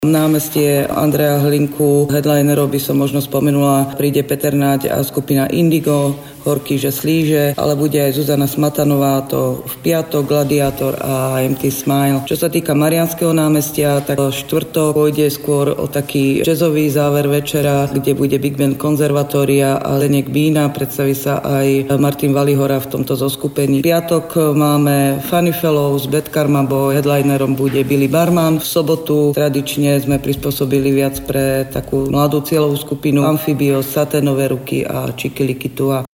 Námestie Andreja Hlinku, headlinerov by som možno spomenula, príde Peter Naď a skupina Indigo, Horký, že slíže, ale bude aj Zuzana Smatanová, to v piatok, Gladiátor a Empty Smile. Čo sa týka Mariánskeho námestia, tak štvrtok pôjde skôr o taký jazzový záver večera, kde bude Big Band Konzervatória a Zdeněk Bína, predstaví sa aj Martin Valihora v tomto zoskupení. V piatok máme Funny Fellows, Bad Karma Boy, headlinerom bude Billy Barman. V sobotu tradične sme prispôsobili viac pre takú mladú cieľovú skupinu Amphibios, Saténové ruky a Čikilikitua.